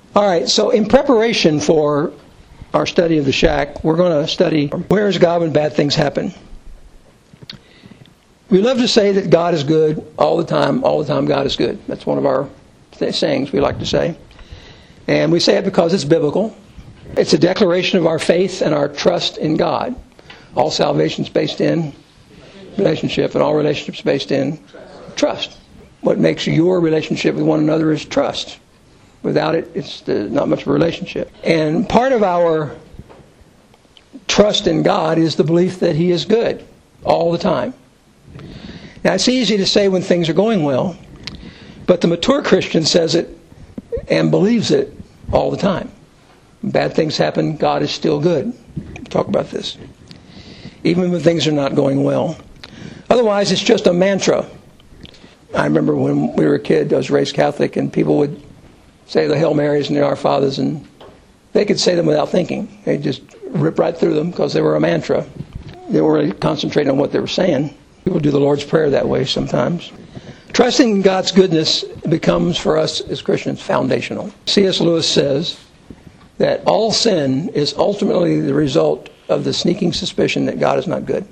All right, so in preparation for our study of the shack, we're going to study where is God when bad things happen. We love to say that God is good all the time God is good. That's one of our sayings we like to say. And we say it because it's biblical. It's a declaration of our faith and our trust in God. All salvation is based in relationship, and all relationships based in trust. What makes your relationship with one another is trust. Without it, it's not much of a relationship. And part of our trust in God is the belief that He is good all the time. Now, it's easy to say when things are going well, but the mature Christian says it and believes it all the time. When bad things happen, God is still good. We'll talk about this. Even when things are not going well. Otherwise, it's just a mantra. I remember when we were a kid, I was raised Catholic, and people would say the Hail Marys and the Our Fathers, and they could say them without thinking. They'd just rip right through them because they were a mantra. They weren't really concentrating on what they were saying. People do the Lord's Prayer that way sometimes. Trusting in God's goodness becomes, for us as Christians, foundational. C.S. Lewis says that all sin is ultimately the result of the sneaking suspicion that God is not good.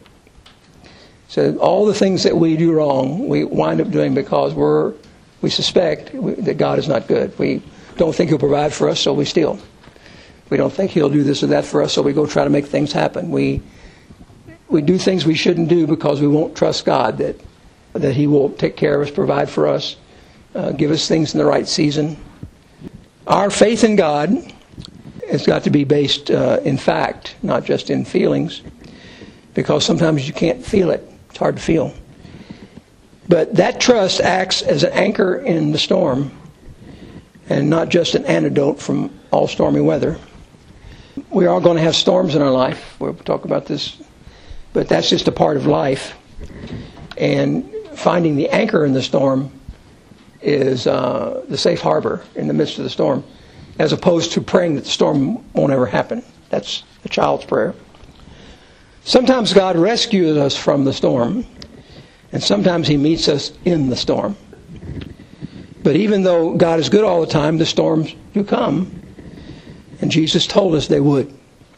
So all the things that we do wrong, we wind up doing because we suspect that God is not good. We don't think He'll provide for us, so we steal. We don't think He'll do this or that for us, so we go try to make things happen. We do things we shouldn't do because we won't trust God that He will take care of us, provide for us, give us things in the right season. Our faith in God has got to be based in fact, not just in feelings, because sometimes you can't feel it. It's hard to feel. But that trust acts as an anchor in the storm and not just an antidote from all stormy weather. We are going to have storms in our life. We'll talk about this. But that's just a part of life. And finding the anchor in the storm is the safe harbor in the midst of the storm, as opposed to praying that the storm won't ever happen. That's a child's prayer. Sometimes God rescues us from the storm, and sometimes He meets us in the storm. But even though God is good all the time, the storms do come, and Jesus told us they would.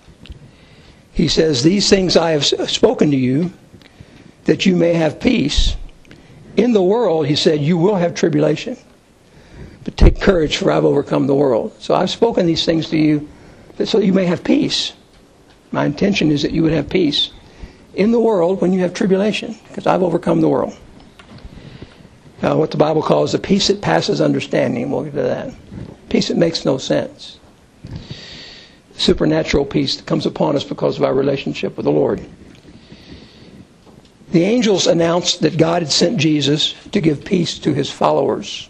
He says, "These things I have spoken to you, that you may have peace. In the world," He said, "you will have tribulation. But take courage, for I've overcome the world." So I've spoken these things to you so you may have peace. My intention is that you would have peace in the world when you have tribulation, because I've overcome the world. What the Bible calls the peace that passes understanding. We'll get to that. Peace that makes no sense. Supernatural peace that comes upon us because of our relationship with the Lord. The angels announced that God had sent Jesus to give peace to His followers,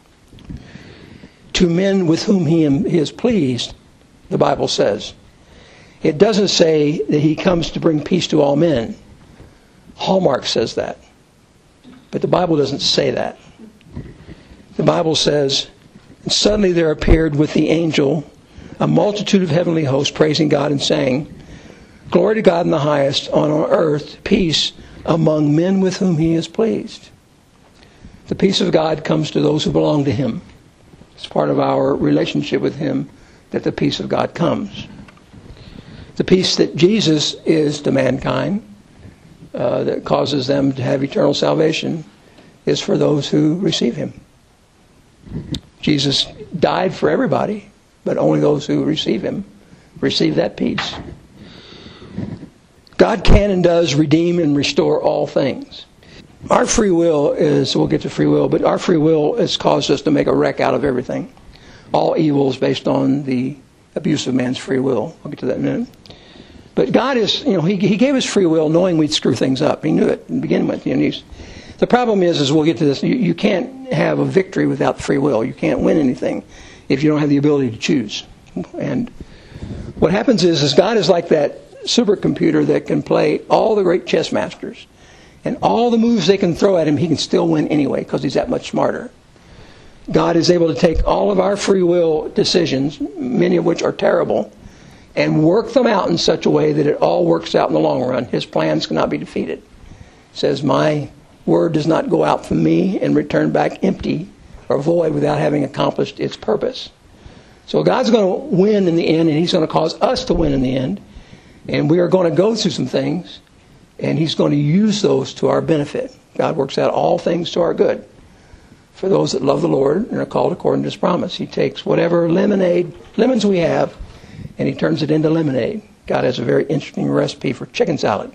to men with whom He is pleased, the Bible says. It doesn't say that He comes to bring peace to all men. Hallmark says that. But the Bible doesn't say that. The Bible says, "And suddenly there appeared with the angel a multitude of heavenly hosts praising God and saying, 'Glory to God in the highest, on earth peace among men with whom He is pleased.'" The peace of God comes to those who belong to Him. It's part of our relationship with Him that the peace of God comes. The peace that Jesus is to mankind, that causes them to have eternal salvation, is for those who receive Him. Jesus died for everybody, but only those who receive Him receive that peace. God can and does redeem and restore all things. Our free will is, we'll get to free will, but our free will has caused us to make a wreck out of everything. All evil is based on the abuse of man's free will. I'll get to that in a minute. But God is, He gave us free will knowing we'd screw things up. He knew it to begin with. The problem is we'll get to this, you can't have a victory without free will. You can't win anything if you don't have the ability to choose. And what happens is God is like that supercomputer that can play all the great chess masters. And all the moves they can throw at Him, He can still win anyway because He's that much smarter. God is able to take all of our free will decisions, many of which are terrible, and work them out in such a way that it all works out in the long run. His plans cannot be defeated. It says, "My word does not go out from me and return back empty or void without having accomplished its purpose." So God's going to win in the end, and He's going to cause us to win in the end. And we are going to go through some things, and He's going to use those to our benefit. God works out all things to our good for those that love the Lord and are called according to His promise. He takes whatever lemons we have, and He turns it into lemonade. God has a very interesting recipe for chicken salad.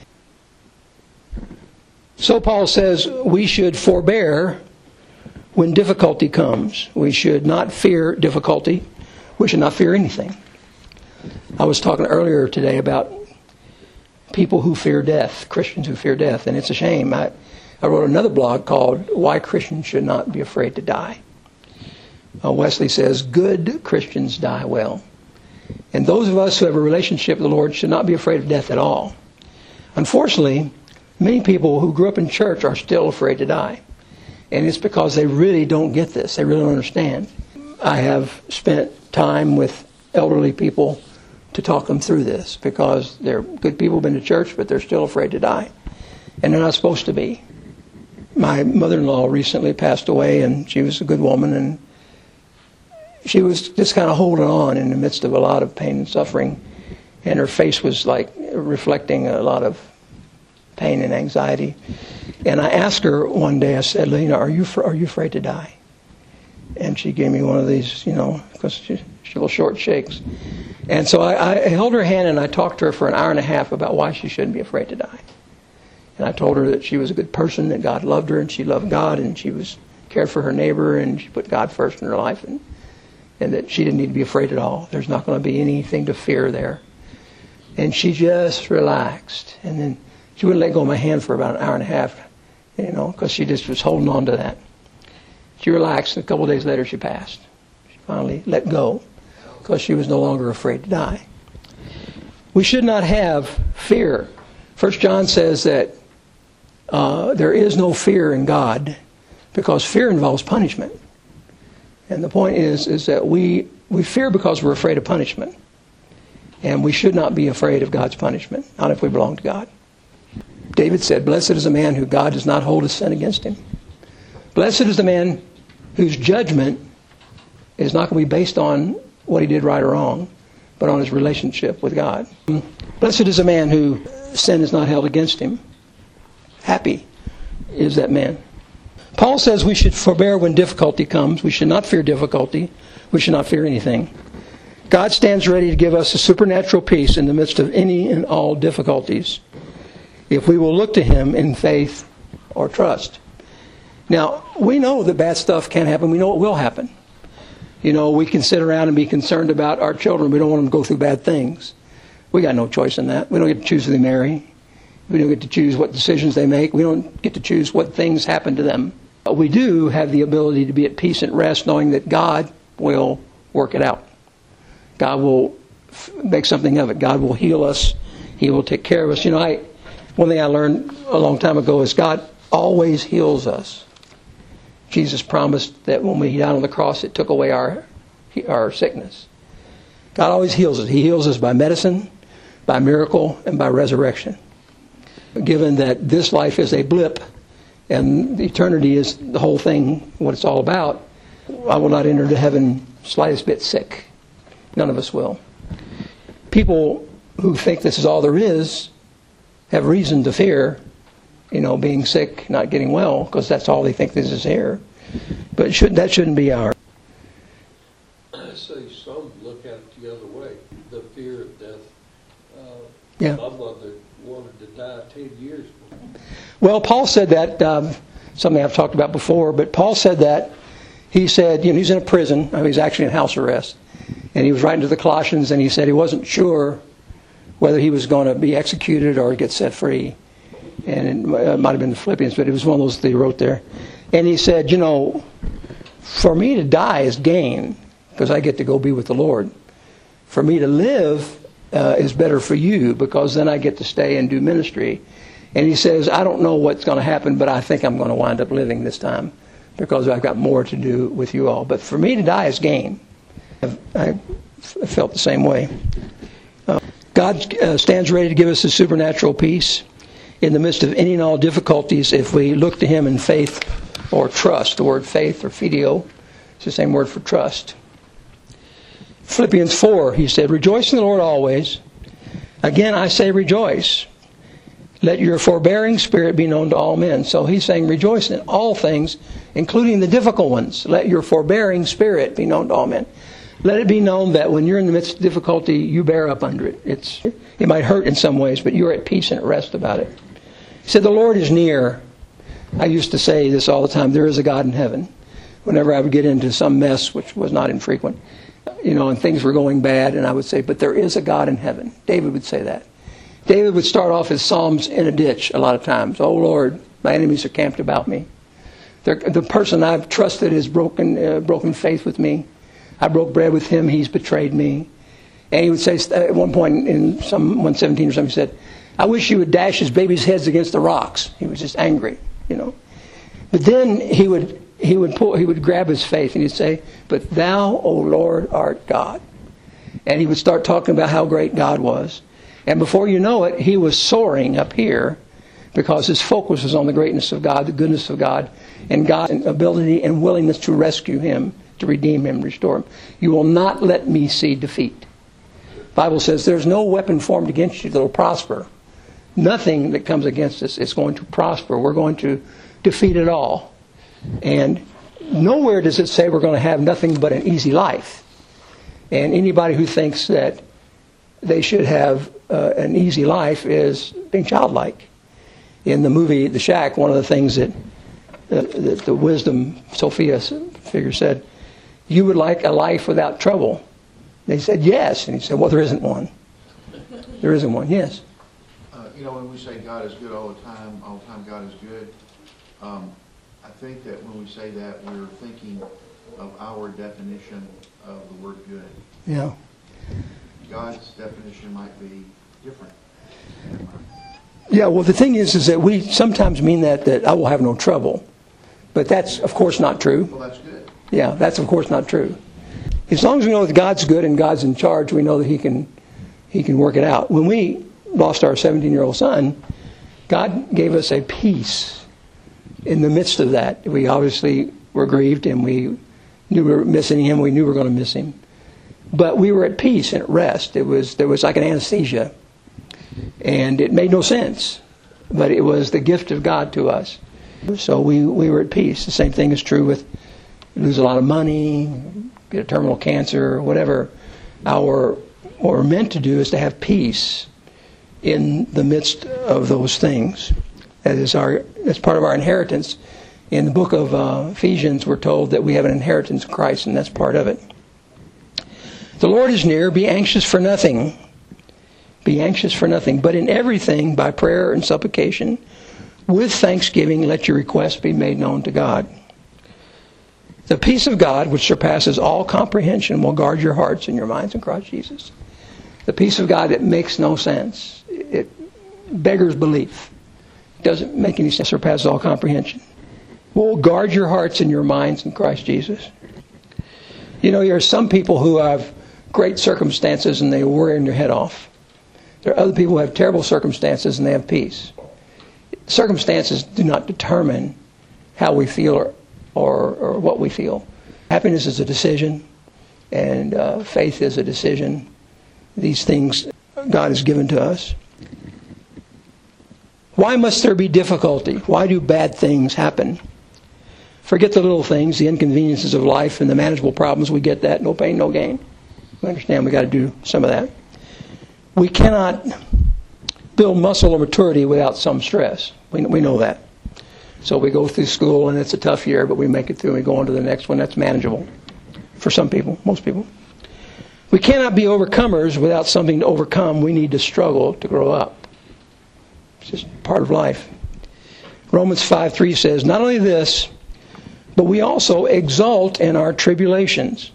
So Paul says we should forbear when difficulty comes. We should not fear difficulty. We should not fear anything. I was talking earlier today about people who fear death, Christians who fear death, and it's a shame. I wrote another blog called Why Christians Should Not Be Afraid to Die. Wesley says, good Christians die well. And those of us who have a relationship with the Lord should not be afraid of death at all. Unfortunately, many people who grew up in church are still afraid to die. And it's because they really don't get this. They really don't understand. I have spent time with elderly people to talk them through this, because they're good people, been to church, but they're still afraid to die. And they're not supposed to be. My mother-in-law recently passed away, and she was a good woman, and she was just kind of holding on in the midst of a lot of pain and suffering. And her face was like reflecting a lot of pain and anxiety. And I asked her one day, I said, Lena, are you afraid to die? And she gave me one of these, because she little short shakes. And so I held her hand and I talked to her for an hour and a half about why she shouldn't be afraid to die. And I told her that she was a good person, that God loved her, and she loved God, and she cared for her neighbor, and she put God first in her life, and that she didn't need to be afraid at all. There's not going to be anything to fear there. And she just relaxed. And then she wouldn't let go of my hand for about an hour and a half, because she just was holding on to that. She relaxed, and a couple of days later she passed. She finally let go, because she was no longer afraid to die. We should not have fear. 1 John says that there is no fear in God, because fear involves punishment. And the point is that we fear because we're afraid of punishment. And we should not be afraid of God's punishment, not if we belong to God. David said, blessed is the man who God does not hold his sin against him. Blessed is the man whose judgment is not going to be based on what he did right or wrong, but on his relationship with God. Blessed is the man who sin is not held against him. Happy is that man. Paul says we should forbear when difficulty comes. We should not fear difficulty. We should not fear anything. God stands ready to give us a supernatural peace in the midst of any and all difficulties, if we will look to Him in faith or trust. Now, we know that bad stuff can happen. We know it will happen. We can sit around and be concerned about our children. We don't want them to go through bad things. We got no choice in that. We don't get to choose who they marry. We don't get to choose what decisions they make. We don't get to choose what things happen to them. But we do have the ability to be at peace and rest, knowing that God will work it out. God will make something of it. God will heal us. He will take care of us. One thing I learned a long time ago is God always heals us. Jesus promised that when we died on the cross, it took away our sickness. God always heals us. He heals us by medicine, by miracle, and by resurrection. Given that this life is a blip and eternity is the whole thing, what it's all about, I will not enter into heaven slightest bit sick. None of us will. People who think this is all there is have reason to fear, being sick, not getting well, because that's all they think this is here. But that shouldn't be ours. I say some look at it the other way, the fear of death. Yeah. My mother wanted to die 10 years before. Well, Paul said that, something I've talked about before, but Paul said that. He said, he's in a prison. He's actually in house arrest. And he was writing to the Colossians, and he said he wasn't sure whether he was going to be executed or get set free. And it might have been the Philippians, but it was one of those that he wrote there. And he said, for me to die is gain, because I get to go be with the Lord. For me to live is better for you, because then I get to stay and do ministry. And he says, I don't know what's going to happen, but I think I'm going to wind up living this time, because I've got more to do with you all. But for me to die is gain. I felt the same way. God stands ready to give us a supernatural peace in the midst of any and all difficulties if we look to Him in faith or trust. The word faith or fidio is the same word for trust. Philippians 4, he said, rejoice in the Lord always. Again, I say rejoice. Let your forbearing spirit be known to all men. So he's saying rejoice in all things, including the difficult ones. Let your forbearing spirit be known to all men. Let it be known that when you're in the midst of difficulty, you bear up under it. It might hurt in some ways, but you're at peace and at rest about it. He said, the Lord is near. I used to say this all the time, there is a God in heaven. Whenever I would get into some mess, which was not infrequent, and things were going bad, and I would say, but there is a God in heaven. David would say that. David would start off his Psalms in a ditch a lot of times. Oh, Lord, my enemies are camped about me. The person I've trusted has broken faith with me. I broke bread with him. He's betrayed me. And he would say at one point in some 117 or something, he said, I wish you would dash his baby's heads against the rocks. He was just angry, But then he would grab his faith and he'd say, but thou, O Lord, art God. And he would start talking about how great God was. And before you know it, he was soaring up here because his focus was on the greatness of God, the goodness of God, and God's ability and willingness to rescue him, to redeem him, restore him. You will not let me see defeat. The Bible says there's no weapon formed against you that will prosper. Nothing that comes against us is going to prosper. We're going to defeat it all. And nowhere does it say we're going to have nothing but an easy life. And anybody who thinks that they should have an easy life is being childlike. In the movie The Shack, one of the things that the wisdom Sophia figure said, you would like a life without trouble. They said yes. And he said, well, there isn't one. There isn't one, yes. When we say God is good all the time God is good, I think that when we say that, we're thinking of our definition of the word good. Yeah. God's definition might be different. Yeah, well, the thing is that we sometimes mean that I will have no trouble. But that's, of course, not true. Well, that's good. Yeah, that's, of course, not true. As long as we know that God's good and God's in charge, we know that He can work it out. When we lost our 17-year-old son, God gave us a peace in the midst of that. We obviously were grieved and we knew we were missing him. We knew we were going to miss him. But we were at peace and at rest. There was like an anesthesia. And it made no sense. But it was the gift of God to us. So we were at peace. The same thing is true with lose a lot of money, get a terminal cancer, whatever. What we're meant to do is to have peace in the midst of those things. That's part of our inheritance. In the book of Ephesians, we're told that we have an inheritance in Christ, and that's part of it. The Lord is near. Be anxious for nothing. Be anxious for nothing. But in everything, by prayer and supplication, with thanksgiving, let your requests be made known to God. The peace of God, which surpasses all comprehension, will guard your hearts and your minds in Christ Jesus. The peace of God that makes no sense. It beggars belief. It doesn't make any sense. Surpasses all comprehension. Will guard your hearts and your minds in Christ Jesus. There are some people who have great circumstances and they worry their head off. There are other people who have terrible circumstances and they have peace. Circumstances do not determine how we feel or what we feel. Happiness is a decision, and faith is a decision. These things God has given to us. Why must there be difficulty? Why do bad things happen? Forget the little things, the inconveniences of life and the manageable problems. We get that. No pain, no gain. We understand we got to do some of that. We cannot build muscle or maturity without some stress. We know that. So we go through school and it's a tough year, but we make it through and we go on to the next one. That's manageable for some people, most people. We cannot be overcomers without something to overcome. We need to struggle to grow up. It's just part of life. Romans 5:3 says, not only this, but we also exult in our tribulations.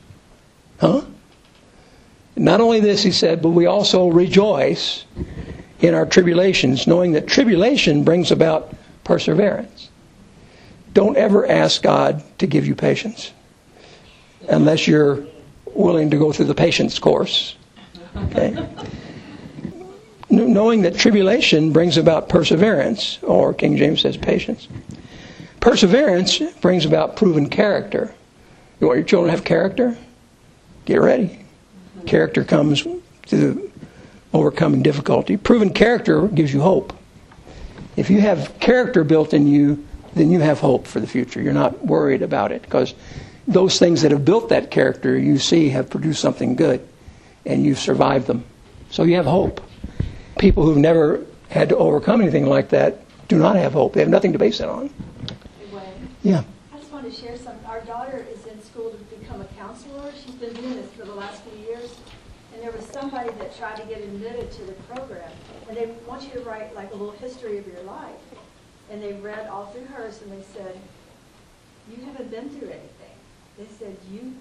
Not only this, he said, but we also rejoice in our tribulations, knowing that tribulation brings about perseverance. Don't ever ask God to give you patience unless you're willing to go through the patience course. Okay? Knowing that tribulation brings about perseverance, or King James says patience. Perseverance brings about proven character. You want your children to have character? Get ready. Character comes through overcoming difficulty. Proven character gives you hope. If you have character built in you, then you have hope for the future. You're not worried about it, because those things that have built that character, you see, have produced something good, and you've survived them. So you have hope. People who've never had to overcome anything like that do not have hope. They have nothing to base it on. Yeah. I just wanted to share something. Our daughter is in school to become a counselor. She's been doing this for the last few years. And there was somebody that tried to get admitted to the program. And they want you to write like a little history of your life. And they read all through hers, and they said, you haven't been through anything. They said, you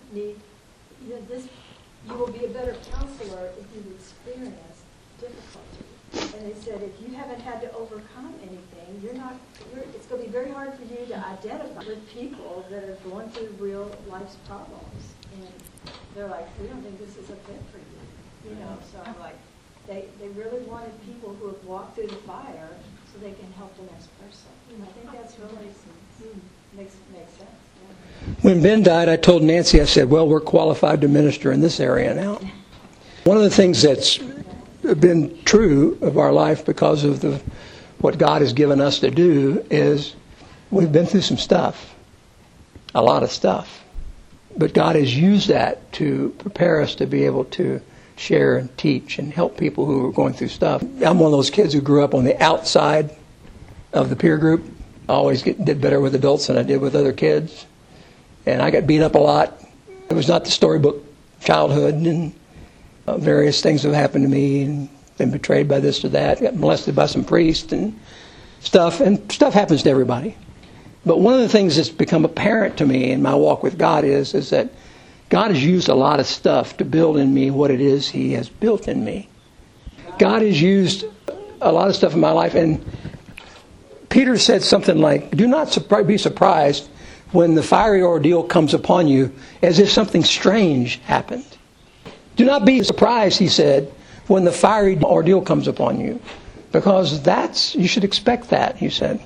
will be a better counselor if you've experienced difficulty. And they said, if you haven't had to overcome anything, it's going to be very hard for you to identify with people that are going through real life's problems. And they're like, we don't think this is a fit for you. So I'm like, they really wanted people who have walked through the fire so they can help the next person. And I think that's really makes sense. Yeah. When Ben died, I told Nancy, I said, well, we're qualified to minister in this area now. One of the things that's been true of our life because of what God has given us to do is we've been through some stuff, a lot of stuff. But God has used that to prepare us to be able to share and teach and help people who are going through stuff. I'm one of those kids who grew up on the outside of the peer group. I always did better with adults than I did with other kids. And I got beat up a lot. It was not the storybook childhood, and various things have happened to me, and been betrayed by this or that, got molested by some priest and stuff happens to everybody. But one of the things that's become apparent to me in my walk with God is that God has used a lot of stuff to build in me what it is He has built in me. God has used a lot of stuff in my life, and Peter said something like, do not be surprised when the fiery ordeal comes upon you as if something strange happened. Do not be surprised, he said, when the fiery ordeal comes upon you, because you should expect that, he said.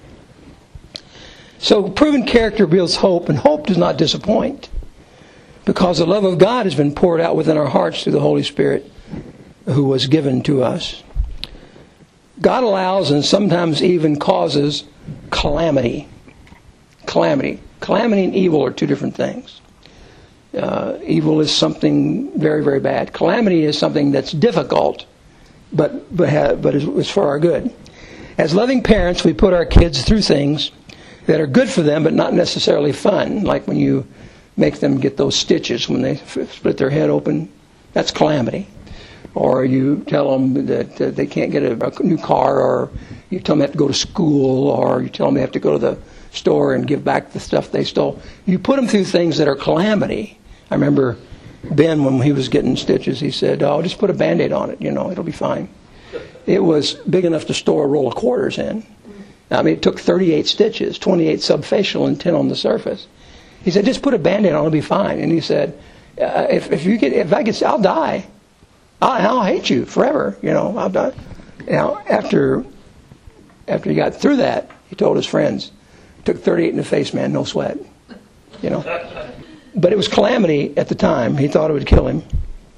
So proven character builds hope, and hope does not disappoint, because the love of God has been poured out within our hearts through the Holy Spirit who was given to us. God allows and sometimes even causes calamity. Calamity and evil are two different things. Evil is something very, very bad. Calamity is something that's difficult, but is for our good. As loving parents, we put our kids through things that are good for them, but not necessarily fun. Like when you make them get those stitches when they split their head open, that's calamity. Or you tell them that they can't get a new car, or you tell them they have to go to school, or you tell them they have to go to the store and give back the stuff they stole. You put them through things that are calamity. I remember Ben, when he was getting stitches, he said, oh, just put a Band-Aid on it, it'll be fine. It was big enough to store a roll of quarters in. I mean, it took 38 stitches, 28 subfacial and 10 on the surface. He said, just put a Band-Aid on, it'll be fine. And he said, if I get, I'll die. I'll hate you forever, I'll die. Now, after he got through that, he told his friends, took 38 in the face, man, no sweat. But it was calamity at the time. He thought it would kill him.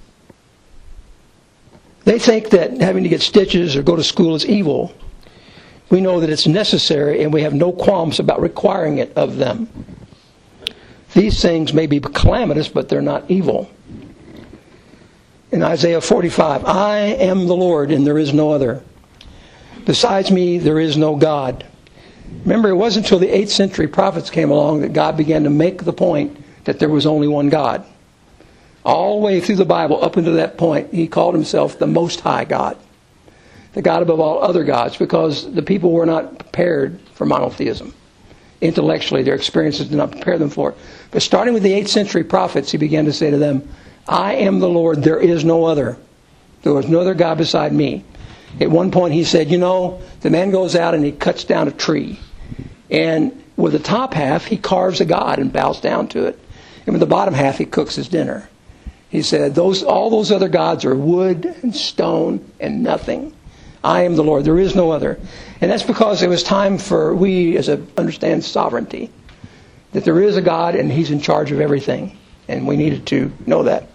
They think that having to get stitches or go to school is evil. We know that it's necessary, and we have no qualms about requiring it of them. These things may be calamitous, but they're not evil. In Isaiah 45, I am the Lord, and there is no other. Besides me, there is no God. Remember, it wasn't until the 8th century prophets came along that God began to make the point that there was only one God. All the way through the Bible, up until that point, He called Himself the Most High God, the God above all other gods, because the people were not prepared for monotheism. Intellectually, their experiences did not prepare them for it. But starting with the 8th century prophets, He began to say to them, I am the Lord, there is no other. There was no other God beside me. At one point he said, the man goes out and he cuts down a tree. And with the top half, he carves a god and bows down to it. And with the bottom half, he cooks his dinner. He said, all those other gods are wood and stone and nothing. I am the Lord, there is no other. And that's because it was time for we understand sovereignty. That there is a God and He's in charge of everything. And we needed to know that.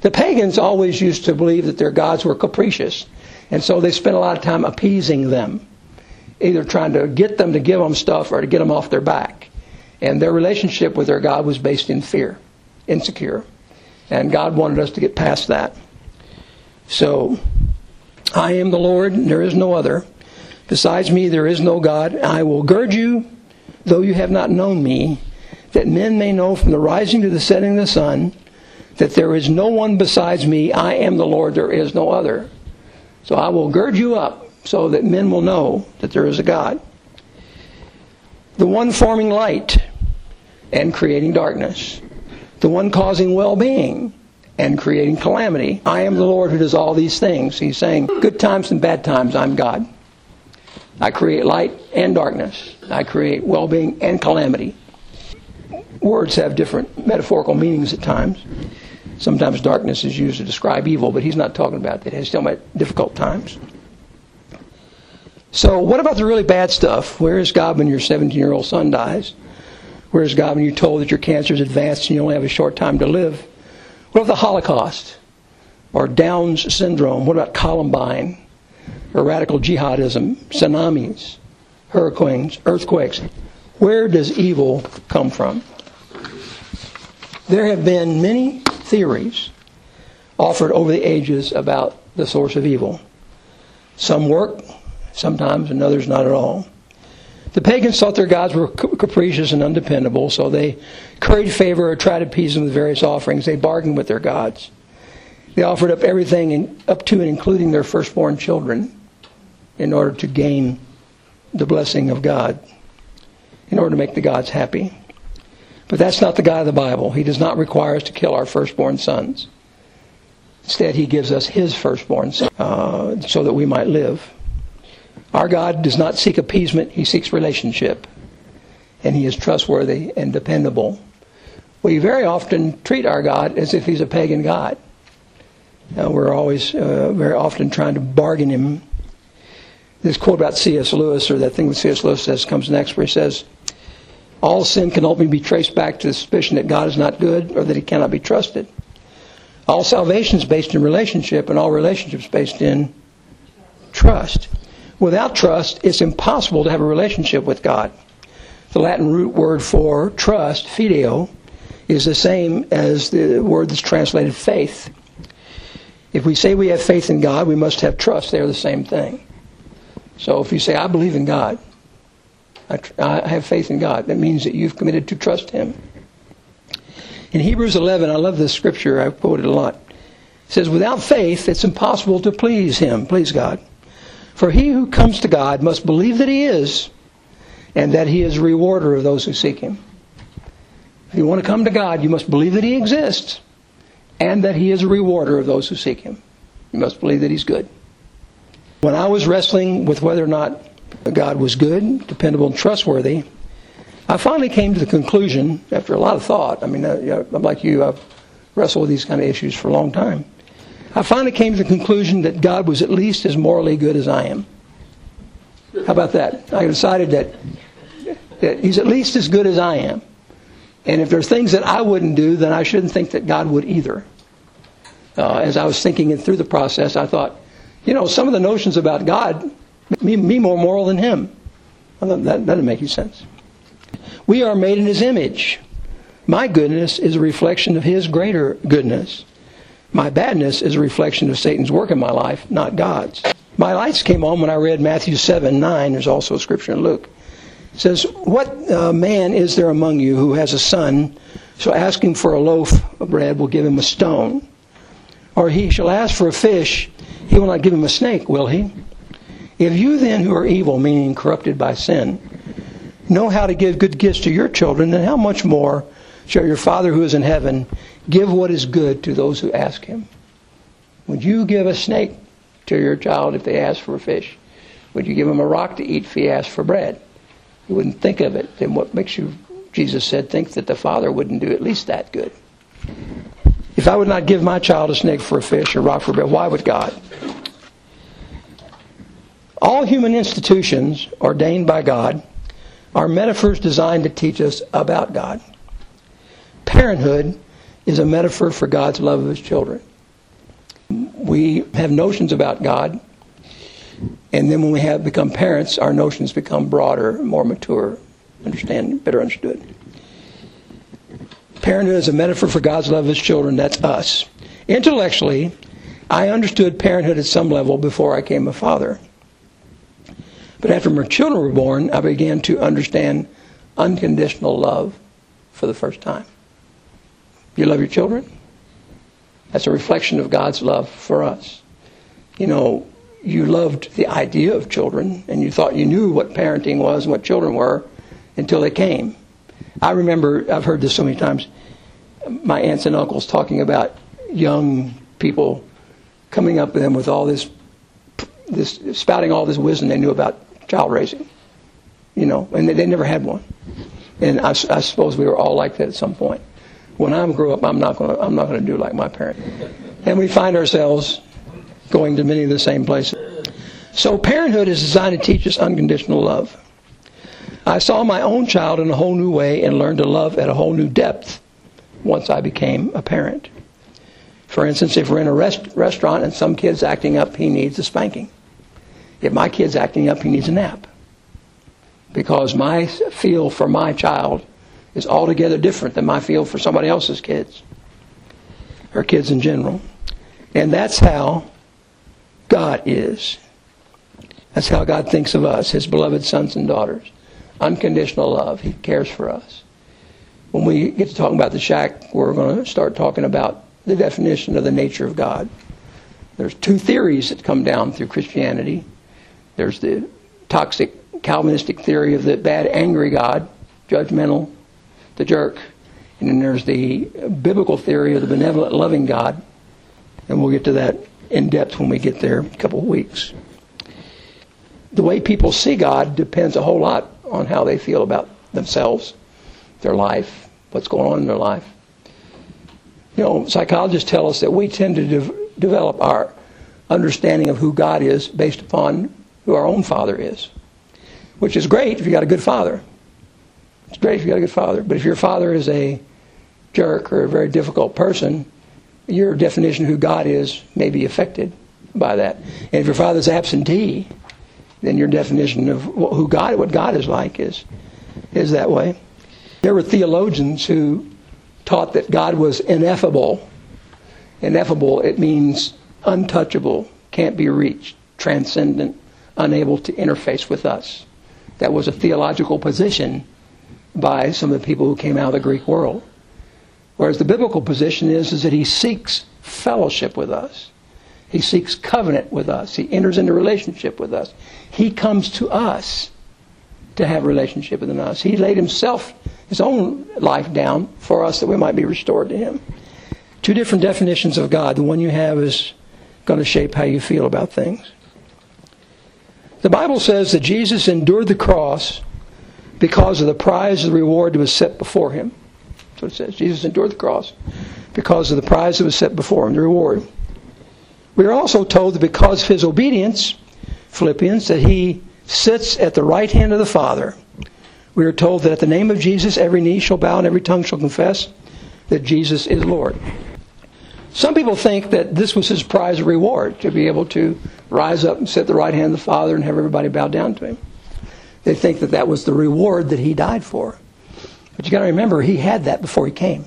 The pagans always used to believe that their gods were capricious, and so they spent a lot of time appeasing them, either trying to get them to give them stuff or to get them off their back. And their relationship with their God was based in fear, insecure. And God wanted us to get past that. So, I am the Lord, and there is no other. Besides me, there is no God. I will gird you, though you have not known me, that men may know from the rising to the setting of the sun, that there is no one besides me. I am the Lord, there is no other. So I will gird you up, so that men will know that there is a God. The one forming light and creating darkness. The one causing well-being and creating calamity. I am the Lord who does all these things. He's saying, good times and bad times, I'm God. I create light and darkness. I create well-being and calamity. Words have different metaphorical meanings at times. Sometimes darkness is used to describe evil, but he's not talking about that. He's talking about difficult times. So what about the really bad stuff? Where is God when your 17-year-old son dies? Where is God when you're told that your cancer is advanced and you only have a short time to live? What about the Holocaust? Or Down's syndrome? What about Columbine? Or radical jihadism? Tsunamis? Hurricanes? Earthquakes? Where does evil come from? There have been many theories offered over the ages about the source of evil. Some work sometimes, and others not at all. The pagans thought their gods were capricious and undependable, so they curried favor or tried to appease them with various offerings. They bargained with their gods. They offered up everything up to and including their firstborn children in order to gain the blessing of God, in order to make the gods happy. But that's not the God of the Bible. He does not require us to kill our firstborn sons. Instead, he gives us his firstborn son so that we might live. Our God does not seek appeasement. He seeks relationship. And he is trustworthy and dependable. We very often treat our God as if he's a pagan God. We're always very often trying to bargain him. This quote about C.S. Lewis, or that thing that C.S. Lewis says, comes next, where he says, all sin can ultimately be traced back to the suspicion that God is not good or that he cannot be trusted. All salvation is based in relationship, and all relationships based in trust. Without trust, it's impossible to have a relationship with God. The Latin root word for trust, fideo, is the same as the word that's translated faith. If we say we have faith in God, we must have trust. They are the same thing. So if you say, I believe in God, I have faith in God, that means that you've committed to trust him. In Hebrews 11, I love this scripture, I've quoted a lot. It says, without faith, it's impossible to please him, please God. For he who comes to God must believe that he is, and that he is a rewarder of those who seek him. If you want to come to God, you must believe that he exists, and that he is a rewarder of those who seek him. You must believe that he's good. When I was wrestling with whether or not God was good, dependable, and trustworthy, I finally came to the conclusion, after a lot of thought, I'm like you, I've wrestled with these kind of issues for a long time. I finally came to the conclusion that God was at least as morally good as I am. How about that? I decided that he's at least as good as I am. And if there's things that I wouldn't do, then I shouldn't think that God would either. As I was thinking it through the process, I thought, some of the notions about God make me more moral than him. Well, that doesn't make any sense. We are made in his image. My goodness is a reflection of his greater goodness. My badness is a reflection of Satan's work in my life, not God's. My lights came on when I read Matthew 7:9. There's also a scripture in Luke. It says, what man is there among you who has a son, so asking for a loaf of bread will give him a stone? Or he shall ask for a fish, he will not give him a snake, will he? If you then who are evil, meaning corrupted by sin, know how to give good gifts to your children, then how much more shall your Father who is in heaven give what is good to those who ask him? Would you give a snake to your child if they ask for a fish? Would you give him a rock to eat if he asked for bread? You wouldn't think of it. Then what makes you, Jesus said, think that the Father wouldn't do at least that good? If I would not give my child a snake for a fish or a rock for bread, why would God? All human institutions ordained by God are metaphors designed to teach us about God. Parenthood is a metaphor for God's love of his children. We have notions about God, and then when we have become parents, our notions become broader, more mature, better understood. Parenthood is a metaphor for God's love of His children. That's us. Intellectually, I understood parenthood at some level before I became a father. But after my children were born, I began to understand unconditional love for the first time. You love your children? That's a reflection of God's love for us. You know, you loved the idea of children, and you thought you knew what parenting was and what children were until they came. I remember, I've heard this so many times, my aunts and uncles talking about young people coming up with them with all this spouting all this wisdom they knew about child raising, you know, and they never had one. And I suppose we were all like that at some point. When I grow up, I'm not going to do like my parents. And we find ourselves going to many of the same places. So parenthood is designed to teach us unconditional love. I saw my own child in a whole new way and learned to love at a whole new depth once I became a parent. For instance, if we're in a restaurant and some kid's acting up, he needs a spanking. If my kid's acting up, he needs a nap. Because my feel for my child is altogether different than my feel for somebody else's kids, or kids in general. And that's how God is. That's how God thinks of us, His beloved sons and daughters. Unconditional love. He cares for us. When we get to talking about the shack, we're going to start talking about the definition of the nature of God. There's two theories that come down through Christianity. There's the toxic Calvinistic theory of the bad, angry God, judgmental, the jerk. And then there's the biblical theory of the benevolent, loving God. And we'll get to that in depth when we get there in a couple of weeks. The way people see God depends a whole lot on how they feel about themselves, their life, what's going on in their life. You know, psychologists tell us that we tend to develop our understanding of who God is based upon who our own father is, which is great if you got a good father. It's great if you got a good father. But if your father is a jerk or a very difficult person, your definition of who God is may be affected by that. And if your father's absentee, then your definition of what God is like is that way. There were theologians who taught that God was ineffable. Ineffable, it means untouchable, can't be reached, transcendent, unable to interface with us. That was a theological position by some of the people who came out of the Greek world. Whereas the biblical position is that He seeks fellowship with us. He seeks covenant with us. He enters into relationship with us. He comes to us to have a relationship with us. He laid Himself, His own life down for us that we might be restored to Him. Two different definitions of God. The one you have is going to shape how you feel about things. The Bible says that Jesus endured the cross because of the prize of the reward that was set before Him. That's what it says. Jesus endured the cross because of the prize that was set before Him, the reward. We are also told that because of His obedience, Philippians, that He sits at the right hand of the Father. We are told that at the name of Jesus, every knee shall bow and every tongue shall confess that Jesus is Lord. Some people think that this was His prize of reward, to be able to rise up and sit at the right hand of the Father and have everybody bow down to Him. They think that that was the reward that He died for. But you got to remember, He had that before He came.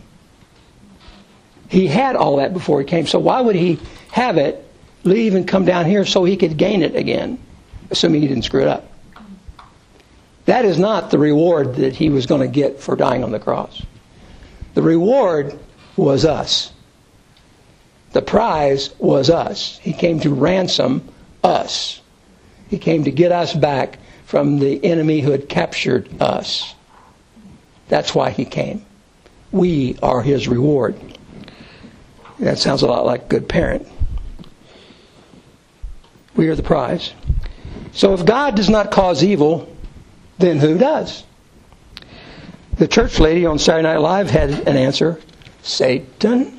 He had all that before He came. So why would He have it, leave and come down here so He could gain it again, assuming He didn't screw it up? That is not the reward that He was going to get for dying on the cross. The reward was us. The prize was us. He came to ransom us. He came to get us back from the enemy who had captured us. That's why He came. We are His reward. That sounds a lot like a good parent. We are the prize. So if God does not cause evil, then who does? The church lady on Saturday Night Live had an answer. Satan.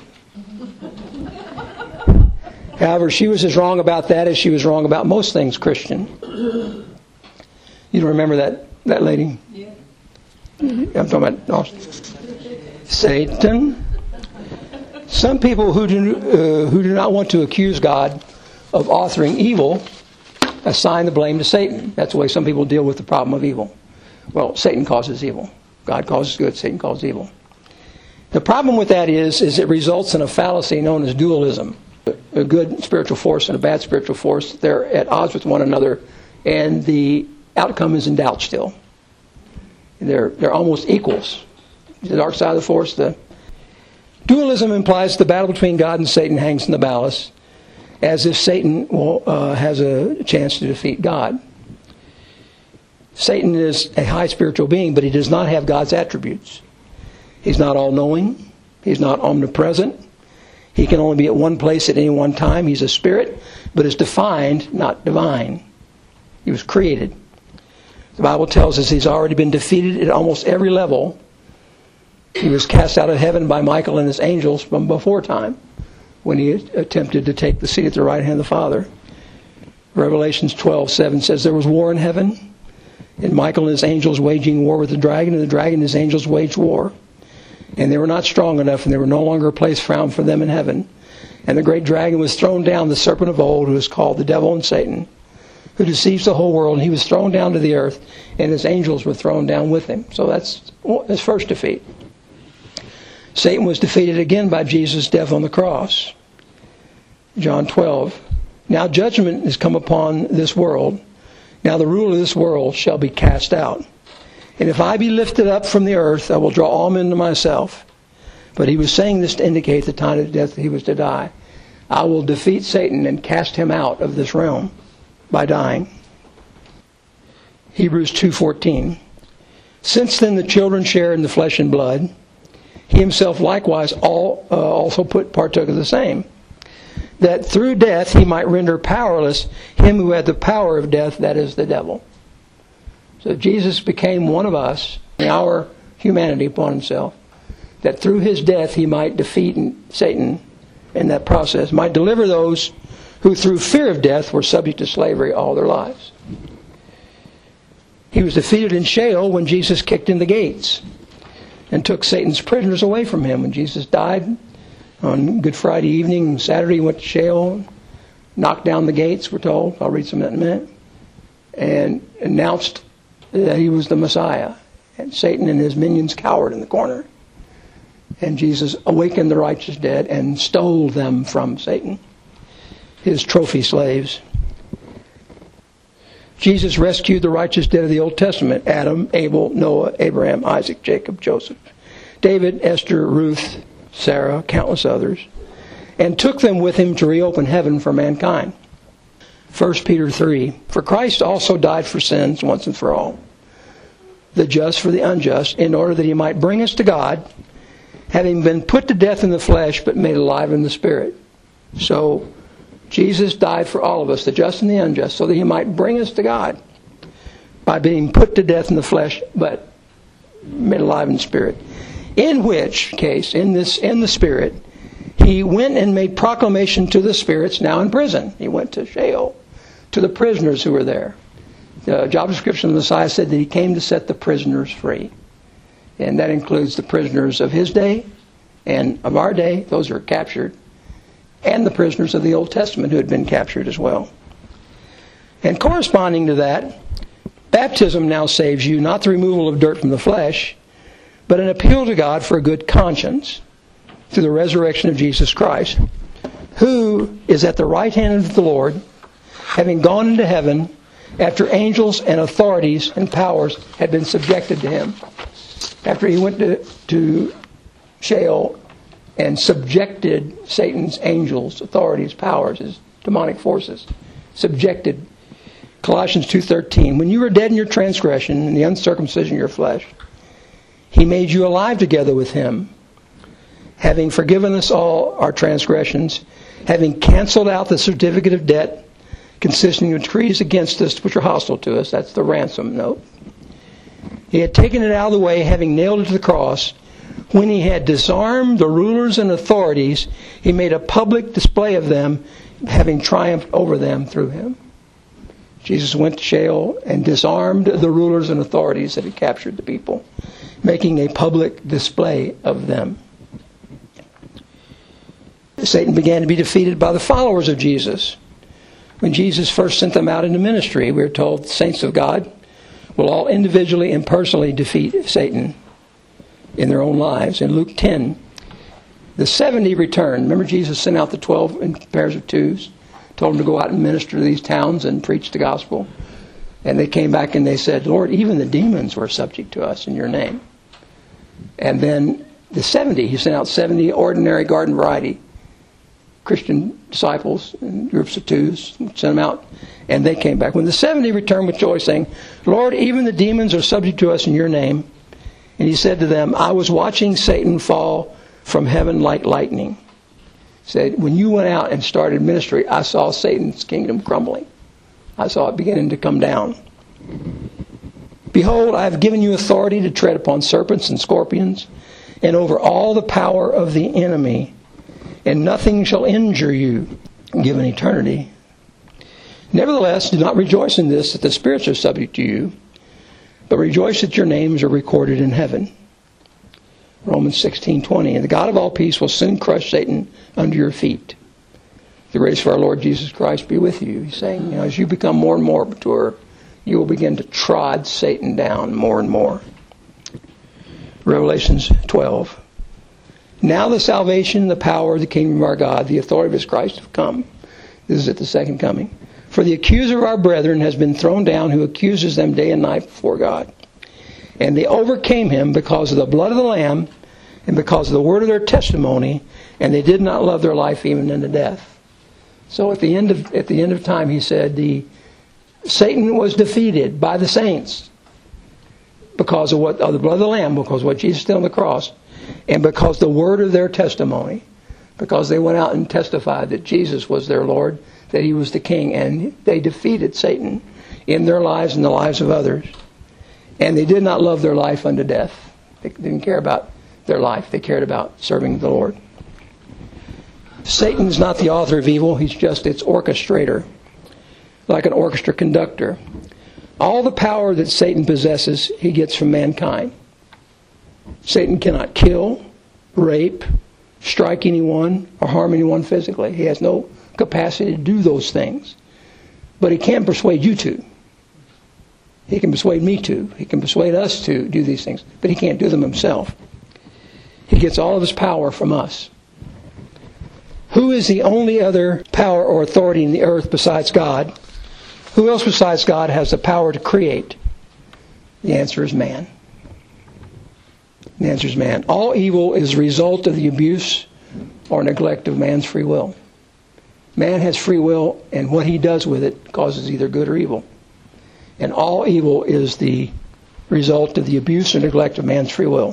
However, she was as wrong about that as she was wrong about most things Christian. You don't remember that lady? Yeah. I'm talking about Satan. Some people who do not want to accuse God of authoring evil assign the blame to Satan. That's the way some people deal with the problem of evil. Well, Satan causes evil. God causes good, Satan causes evil. The problem with that is it results in a fallacy known as dualism. A good spiritual force and a bad spiritual force, they're at odds with one another, and the outcome is in doubt still. They're almost equals. The dark side of the force, the dualism implies the battle between God and Satan hangs in the balance, as if Satan has a chance to defeat God. Satan is a high spiritual being, but he does not have God's attributes. He's not all-knowing. He's not omnipresent. He can only be at one place at any one time. He's a spirit, but is defined, not divine. He was created. The Bible tells us he's already been defeated at almost every level. He was cast out of heaven by Michael and his angels from before time, when he attempted to take the seat at the right hand of the Father. Revelations 12:7 says there was war in heaven, and Michael and his angels waging war with the dragon, and the dragon and his angels waged war. And they were not strong enough, and there were no longer a place found for them in heaven. And the great dragon was thrown down, the serpent of old, who is called the devil and Satan, who deceives the whole world. And he was thrown down to the earth, and his angels were thrown down with him. So that's his first defeat. Satan was defeated again by Jesus' death on the cross. John 12. Now judgment is come upon this world. Now the ruler of this world shall be cast out. And if I be lifted up from the earth, I will draw all men to myself. But he was saying this to indicate the time of death that he was to die. I will defeat Satan and cast him out of this realm by dying. Hebrews 2:14. Since then the children share in the flesh and blood, he himself likewise also partook of the same, that through death he might render powerless him who had the power of death, that is, the devil. So Jesus became one of us, our humanity upon himself, that through his death he might defeat Satan in that process, might deliver those who through fear of death were subject to slavery all their lives. He was defeated in Sheol when Jesus kicked in the gates and took Satan's prisoners away from him. When Jesus died on Good Friday evening, Saturday he went to Sheol, knocked down the gates, we're told. I'll read some of that in a minute. And announced that he was the Messiah. And Satan and his minions cowered in the corner. And Jesus awakened the righteous dead and stole them from Satan, his trophy slaves. Jesus rescued the righteous dead of the Old Testament: Adam, Abel, Noah, Abraham, Isaac, Jacob, Joseph, David, Esther, Ruth, Sarah, countless others, and took them with him to reopen heaven for mankind. 1 Peter 3, for Christ also died for sins once and for all, the just for the unjust, in order that he might bring us to God, having been put to death in the flesh, but made alive in the Spirit. So Jesus died for all of us, the just and the unjust, so that he might bring us to God by being put to death in the flesh, but made alive in the Spirit. In which case, in the Spirit, he went and made proclamation to the spirits now in prison. He went to Sheol, to the prisoners who were there. The job description of the Messiah said that he came to set the prisoners free. And that includes the prisoners of his day and of our day, those who are captured, and the prisoners of the Old Testament who had been captured as well. And corresponding to that, baptism now saves you, not the removal of dirt from the flesh, but an appeal to God for a good conscience through the resurrection of Jesus Christ, who is at the right hand of the Lord, having gone into heaven after angels and authorities and powers had been subjected to him. After he went to Sheol and subjected Satan's angels, authorities, powers, his demonic forces, subjected. Colossians 2:13, when you were dead in your transgression and the uncircumcision of your flesh, he made you alive together with him, having forgiven us all our transgressions, having canceled out the certificate of debt consisting of decrees against us which are hostile to us. That's the ransom note. He had taken it out of the way, having nailed it to the cross. When he had disarmed the rulers and authorities, he made a public display of them, having triumphed over them through him. Jesus went to Sheol and disarmed the rulers and authorities that had captured the people, making a public display of them. Satan began to be defeated by the followers of Jesus. When Jesus first sent them out into ministry, we are told the saints of God will all individually and personally defeat Satan in their own lives. In Luke 10, the 70 returned. Remember, Jesus sent out the 12 in pairs of twos, told them to go out and minister to these towns and preach the gospel. And they came back and they said, Lord, even the demons were subject to us in your name. And then the 70, he sent out 70 ordinary garden variety Christian disciples in groups of twos, sent them out, and they came back. When the 70 returned with joy, saying, Lord, even the demons are subject to us in your name. And he said to them, I was watching Satan fall from heaven like lightning. He said, when you went out and started ministry, I saw Satan's kingdom crumbling. I saw it beginning to come down. Behold, I have given you authority to tread upon serpents and scorpions, and over all the power of the enemy, and nothing shall injure you, given eternity. Nevertheless, do not rejoice in this, that the spirits are subject to you, but rejoice that your names are recorded in heaven. Romans 16:20. And the God of all peace will soon crush Satan under your feet. The grace of our Lord Jesus Christ be with you. He's saying, as you become more and more mature, you will begin to trod Satan down more and more. Revelations 12. Now the salvation, the power of the kingdom of our God, the authority of his Christ have come. This is at the second coming. For the accuser of our brethren has been thrown down, who accuses them day and night before God. And they overcame him because of the blood of the Lamb and because of the word of their testimony, and they did not love their life even unto death. So at the end of time, he said, Satan was defeated by the saints because of the blood of the Lamb, because of what Jesus did on the cross, and because the word of their testimony, because they went out and testified that Jesus was their Lord, that he was the King, and they defeated Satan in their lives and the lives of others. And they did not love their life unto death. They didn't care about their life. They cared about serving the Lord. Satan's not the author of evil. He's just its orchestrator, like an orchestra conductor. All the power that Satan possesses, he gets from mankind. Satan cannot kill, rape, strike anyone, or harm anyone physically. He has no capacity to do those things. But he can persuade you to. He can persuade me to. He can persuade us to do these things. But he can't do them himself. He gets all of his power from us. Who is the only other power or authority in the earth besides God? Who else besides God has the power to create? The answer is man. The answer is man. All evil is a result of the abuse or neglect of man's free will. Man has free will, and what he does with it causes either good or evil. And all evil is the result of the abuse or neglect of man's free will.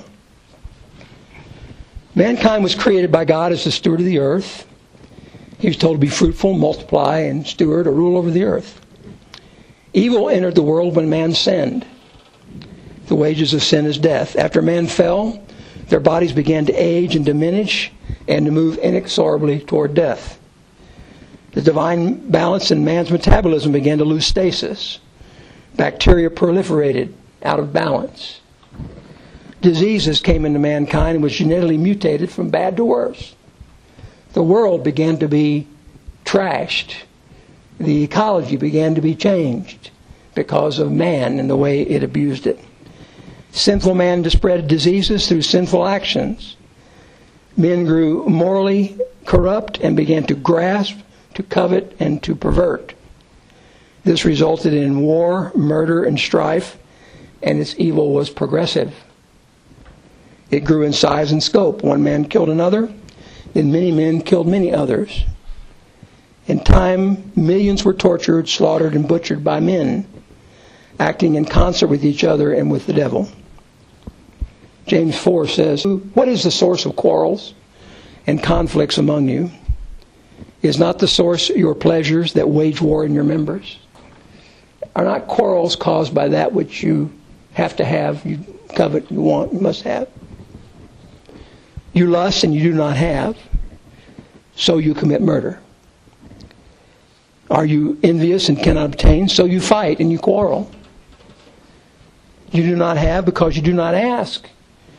Mankind was created by God as the steward of the earth. He was told to be fruitful, multiply, and steward or rule over the earth. Evil entered the world when man sinned. The wages of sin is death. After man fell, their bodies began to age and diminish and to move inexorably toward death. The divine balance in man's metabolism began to lose stasis. Bacteria proliferated out of balance. Diseases came into mankind and was genetically mutated from bad to worse. The world began to be trashed. The ecology began to be changed because of man and the way it abused it. Sinful man spread diseases through sinful actions. Men grew morally corrupt and began to grasp, to covet, and to pervert. This resulted in war, murder, and strife, and its evil was progressive. It grew in size and scope. One man killed another, then many men killed many others. In time, millions were tortured, slaughtered, and butchered by men, acting in concert with each other and with the devil. James 4 says, "What is the source of quarrels and conflicts among you? Is not the source your pleasures that wage war in your members? Are not quarrels caused by that which you have to have, you covet, you want, you must have? You lust and you do not have, so you commit murder. Are you envious and cannot obtain, so you fight and you quarrel? You do not have because you do not ask.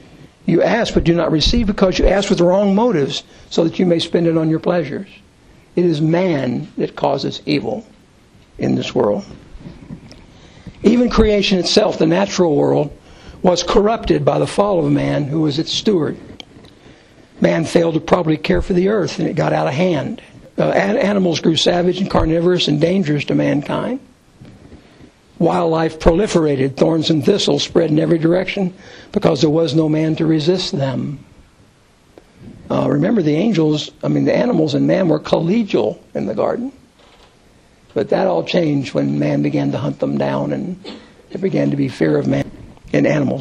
You ask but do not receive because you ask with the wrong motives, so that you may spend it on your pleasures. It is man that causes evil in this world. Even creation itself, the natural world, was corrupted by the fall of man, who was its steward. Man failed to properly care for the earth, and it got out of hand. Animals grew savage and carnivorous and dangerous to mankind. Wildlife proliferated. Thorns and thistles spread in every direction because there was no man to resist them. Remember, the animals and man were collegial in the garden. But that all changed when man began to hunt them down, and there began to be fear of man in animals.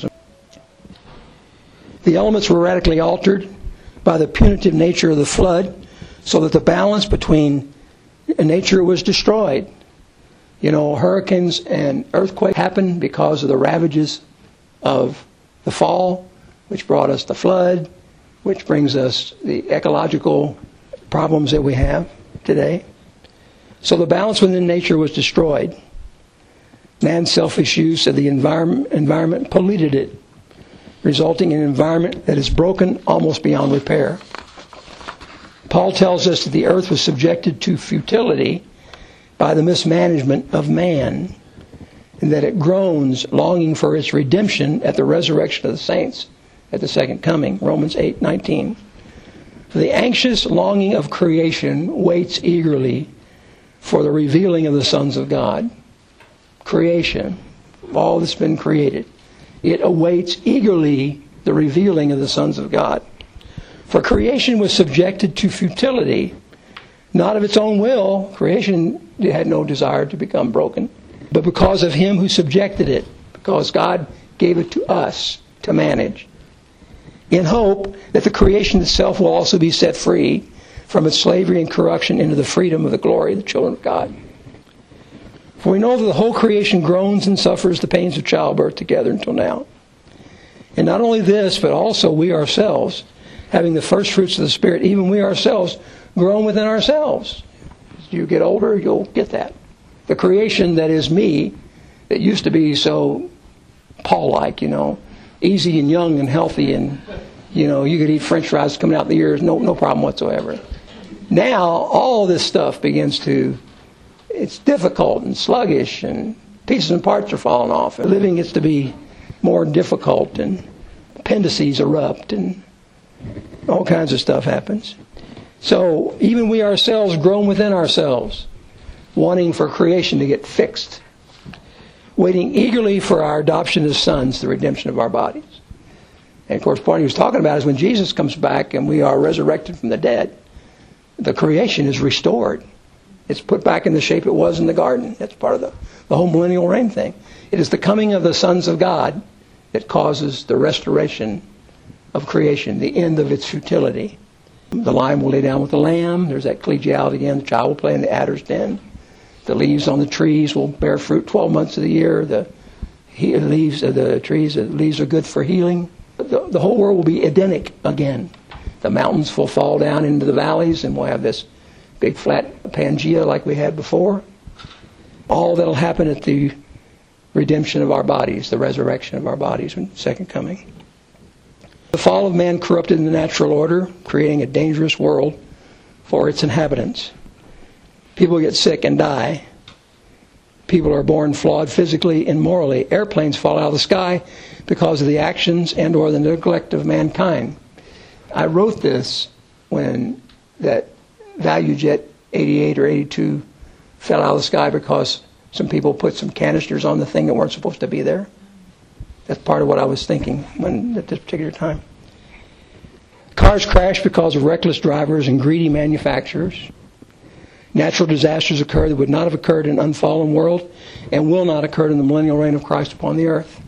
The elements were radically altered by the punitive nature of the flood, so that the balance between nature was destroyed. Hurricanes and earthquakes happened because of the ravages of the fall, which brought us the flood, which brings us the ecological problems that we have today. So the balance within nature was destroyed. Man's selfish use of the environment polluted it, resulting in an environment that is broken almost beyond repair. Paul tells us that the earth was subjected to futility by the mismanagement of man, and that it groans, longing for its redemption at the resurrection of the saints at the second coming. Romans 8:19. For the anxious longing of creation waits eagerly for the revealing of the sons of God. Creation, all that's been created, it awaits eagerly the revealing of the sons of God. For creation was subjected to futility, not of its own will. Creation had no desire to become broken, but because of him who subjected it, because God gave it to us to manage, in hope that the creation itself will also be set free from its slavery and corruption into the freedom of the glory of the children of God. For we know that the whole creation groans and suffers the pains of childbirth together until now. And not only this, but also we ourselves, having the first fruits of the Spirit, even we ourselves groan within ourselves. As you get older, you'll get that. The creation that is me, that used to be so Paul-like, easy and young and healthy, and you could eat French fries coming out the ears, no problem whatsoever. Now all this stuff it's difficult and sluggish, and pieces and parts are falling off, and living gets to be more difficult, and appendices erupt, and all kinds of stuff happens. So even we ourselves groan within ourselves, wanting for creation to get fixed, waiting eagerly for our adoption as sons, the redemption of our bodies. And of course, what he was talking about is when Jesus comes back and we are resurrected from the dead, the creation is restored. It's put back in the shape it was in the garden. That's part of the whole millennial reign thing. It is the coming of the sons of God that causes the restoration of creation, the end of its futility. The lion will lay down with the lamb. There's that collegiality again. The child will play in the adder's den. The leaves on the trees will bear fruit 12 months of the year. The leaves of the trees, the leaves are good for healing. The whole world will be Edenic again. The mountains will fall down into the valleys, and we'll have this big flat Pangea like we had before. All that will happen at the redemption of our bodies, the resurrection of our bodies, when second coming. The fall of man corrupted the natural order, creating a dangerous world for its inhabitants. People get sick and die. People are born flawed physically and morally. Airplanes fall out of the sky because of the actions and or the neglect of mankind. I wrote this when that ValueJet 88 or 82 fell out of the sky because some people put some canisters on the thing that weren't supposed to be there. That's part of what I was thinking at this particular time. Cars crash because of reckless drivers and greedy manufacturers. Natural disasters occur that would not have occurred in an unfallen world and will not occur in the millennial reign of Christ upon the earth.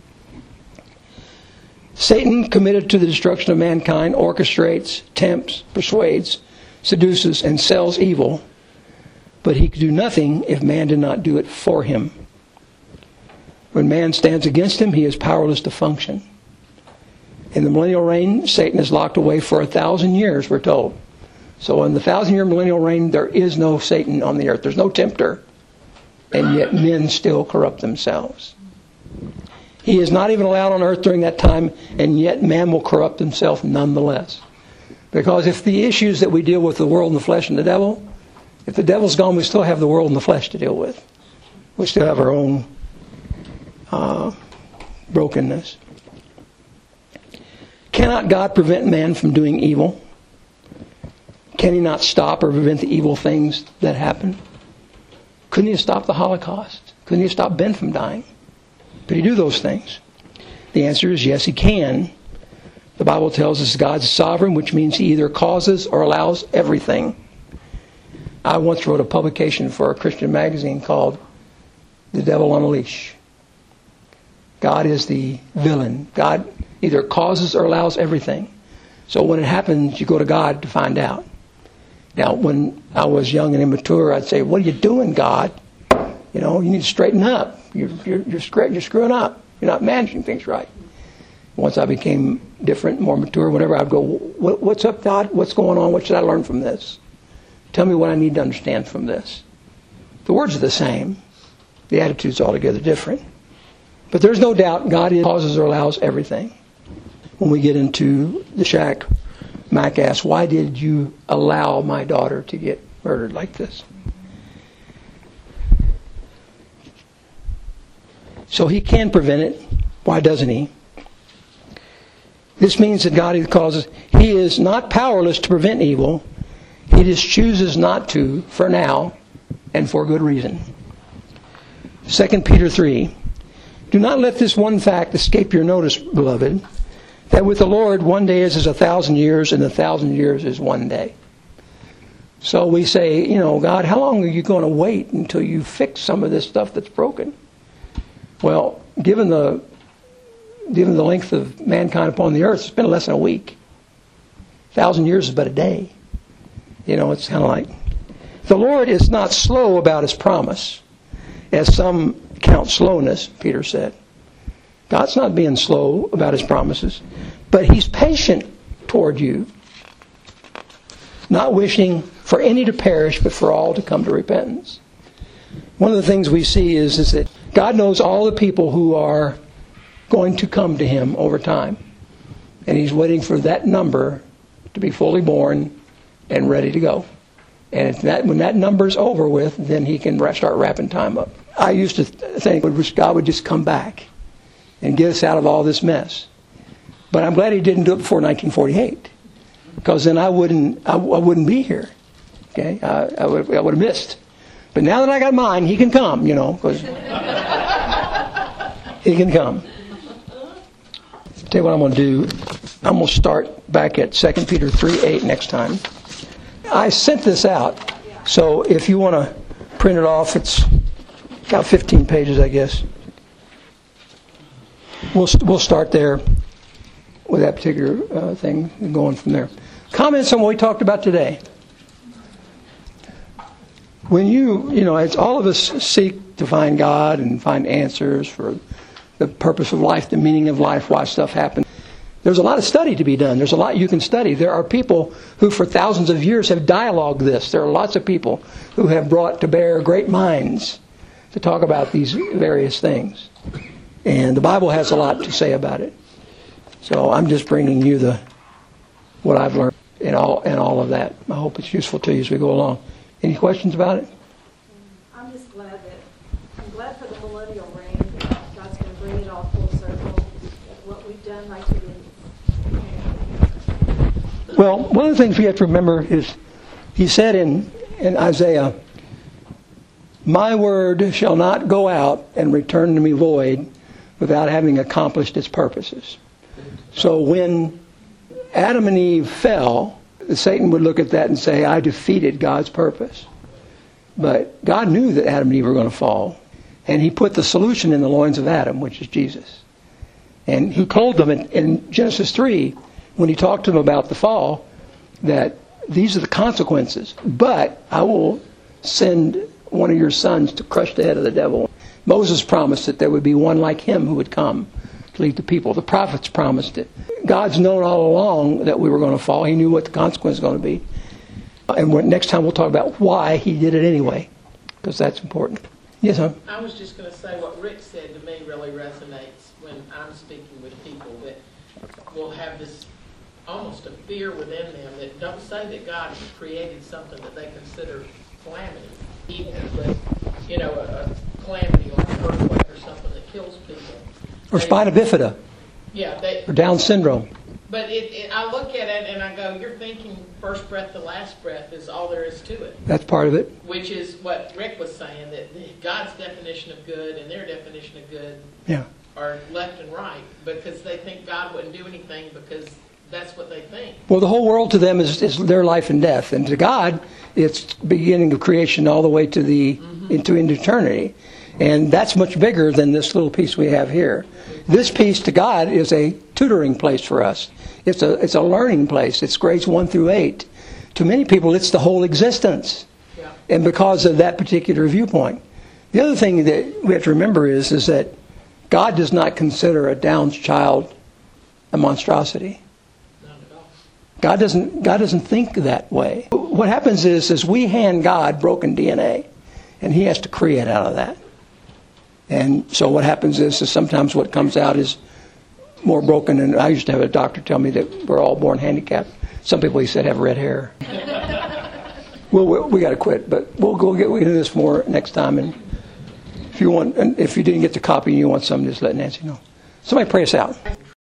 Satan, committed to the destruction of mankind, orchestrates, tempts, persuades, seduces, and sells evil, but he could do nothing if man did not do it for him. When man stands against him, he is powerless to function. In the millennial reign, Satan is locked away for 1,000 years, we're told. So in the 1,000-year millennial reign, there is no Satan on the earth. There's no tempter. And yet men still corrupt themselves. He is not even allowed on earth during that time, and yet man will corrupt himself nonetheless. Because if the issues that we deal with, the world and the flesh and the devil, if the devil's gone, we still have the world and the flesh to deal with. We still have our own brokenness. Cannot God prevent man from doing evil? Can He not stop or prevent the evil things that happen? Couldn't He have stopped the Holocaust? Couldn't He have stopped Ben from dying? Could He do those things? The answer is yes, He can. The Bible tells us God's sovereign, which means He either causes or allows everything. I once wrote a publication for a Christian magazine called The Devil on a Leash. God is the villain. God either causes or allows everything. So when it happens, you go to God to find out. Now, when I was young and immature, I'd say, "What are you doing, God? You need to straighten up. You're screwing up. You're not managing things right." Once I became different, more mature, whatever, I'd go, "What's up, God? What's going on? What should I learn from this? Tell me what I need to understand from this." The words are the same. The attitude's altogether different. But there's no doubt God causes or allows everything. When we get into the shack, Mac asks, "Why did you allow my daughter to get murdered like this?" So He can prevent it. Why doesn't He? This means that God causes. He is not powerless to prevent evil. He just chooses not to for now and for good reason. 2 Peter 3. Do not let this one fact escape your notice, beloved, that with the Lord 1 day is as 1,000 years, and 1,000 years is 1 day. So we say, God, how long are you going to wait until you fix some of this stuff that's broken? Well, given the length of mankind upon the earth, it's been less than a week. 1,000 years is but a day. It's kind of like, the Lord is not slow about His promise, as some count slowness, Peter said. God's not being slow about His promises, but He's patient toward you, not wishing for any to perish, but for all to come to repentance. One of the things we see is that God knows all the people who are going to come to Him over time. And He's waiting for that number to be fully born and ready to go. And when that number's over with, then He can start wrapping time up. I used to think God would just come back and get us out of all this mess. But I'm glad He didn't do it before 1948. Because then I wouldn't be here. Okay? I would have missed. But now that I got mine, He can come, because He can come. Tell you what I'm going to do. I'm going to start back at 2 Peter 3:8 next time. I sent this out, so if you want to print it off, it's about 15 pages, I guess. We'll start there with that particular thing and going from there. Comments on what we talked about today. When it's all of us seek to find God and find answers for the purpose of life, the meaning of life, why stuff happens. There's a lot of study to be done. There's a lot you can study. There are people who for thousands of years have dialogued this. There are lots of people who have brought to bear great minds to talk about these various things. And the Bible has a lot to say about it. So I'm just bringing you what I've learned in all of that. I hope it's useful to you as we go along. Any questions about it? I'm just glad for the millennial reign that God's going to bring it all full circle. That what we've done, like He did. Well, one of the things we have to remember is He said in Isaiah, "My word shall not go out and return to me void without having accomplished its purposes." So when Adam and Eve fell, Satan would look at that and say, "I defeated God's purpose." But God knew that Adam and Eve were going to fall. And He put the solution in the loins of Adam, which is Jesus. And He told them in Genesis 3, when He talked to them about the fall, that these are the consequences. But I will send one of your sons to crush the head of the devil. Moses promised that there would be one like him who would come to lead the people. The prophets promised it. God's known all along that we were going to fall. He knew what the consequence was going to be. And next time we'll talk about why He did it anyway, because that's important. Yes, sir. I was just going to say what Rick said to me really resonates when I'm speaking with people that will have this almost a fear within them that don't say that God has created something that they consider calamity, evil, but, you know, a calamity like an earthquake or something that kills people. Or spina bifida, Yeah, or Down syndrome. but I look at it and I go, you're thinking first breath to last breath is all there is to it. That's part of it. Which is what Rick was saying, that God's definition of good and their definition of good Yeah. are left and right because they think God wouldn't do anything because that's what they think. Well, the whole world to them is their life and death, and to God, it's beginning of creation all the way to into eternity, and that's much bigger than this little piece we have here. This piece to God is a tutoring place for us. It's a learning place. It's grades 1 through 8. To many people, it's the whole existence, Yeah. and because of that particular viewpoint. The other thing that we have to remember is that God does not consider a Down child a monstrosity. Not at all. God doesn't think that way. What happens is we hand God broken DNA, and He has to create out of that. And so what happens is sometimes what comes out is more broken. And I used to have a doctor tell me that we're all born handicapped. Some people, he said, have red hair. Well, we got to quit, but we'll get into this more next time. And if you didn't get the copy and you want some, just let Nancy know. Somebody pray us out.